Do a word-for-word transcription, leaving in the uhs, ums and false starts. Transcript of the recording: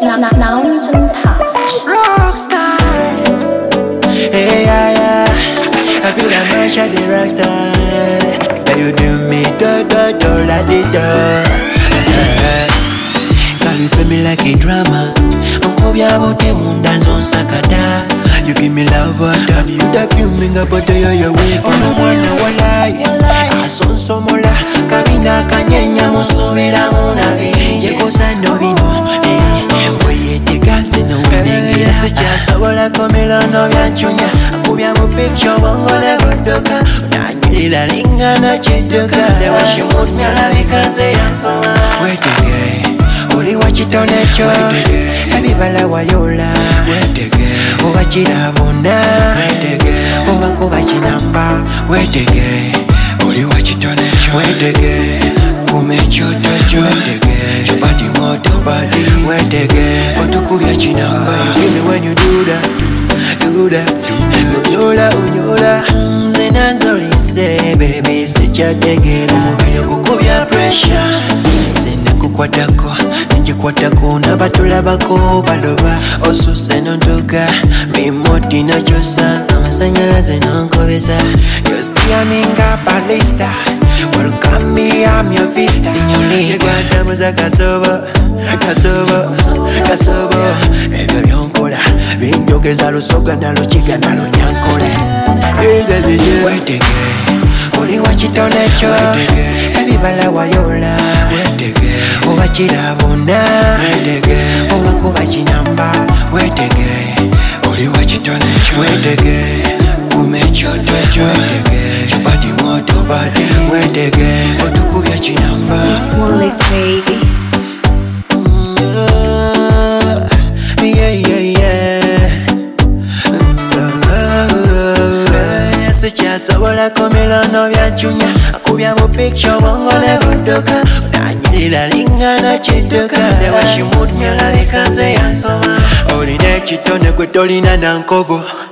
Nouns and touch. Rockstar. Hey, yeah, yeah. I feel like much at the rockstar. Can you do me do do do la di do? Girl, you play me like a drama. Unko bya bote munda nzonsakata. You give me love water. You da give me nga bote yo yo way. Ono mwana walai. Asonso mola. Kabina kanyenya musubira munabi. Yekosa no bino. Oye te ganse no winning. Sicha sabola komela no byanchunya. Akubya mu picture bongo le gotoka. Nanyirira linga na chidoka. Lewa shimut myala bikaze yansoma. Wait again. Oli wachitone cho. Hebi bala wayola. Wait again. Oba chirabona. Wait again. Oba kuba chinamba. Wait again. Oli wachitone cho. Wait again. Kume choto cho. Wait again. Chobati moto body. Wait again. Otukubya chinamba. Give me when you do that. Do that. Unyola unyola. Zena nzolise baby sichategera. Umubiri kukubya pressure. Zena kukwatako. Njikwatako nabatulabako baloba. Osuse nontoka. Mimoti nachosa. Amasanyalaze nonkobesa. You steer me nga balista. Welcome me, I'm your vista. Signori guarda za kasobo. Kasobo. Kasobo. Ebyo byonkola. Binjogeza lusoga nalo chiga nalo nyankole. Wait again. Oli wachitone cho. Hebi bala wayola. Wait again. Oba chirabona. Wait again. Oba kuba chinamba. Wait again. Oli wachitone cho. Wait again. Kume choto cho. Wait again. Chobati moto body. Wait again. Otukubya chinamba. It's Woolix baby. Yeah, yeah, yeah. Sicha sabola komela no byanchunya. Akubya mu picture bongo le gotoka. Nanyirira linga na chidoka. Lewa shimut myala bikaze yansoma. Oli ne chitone gwe tolina nankovo.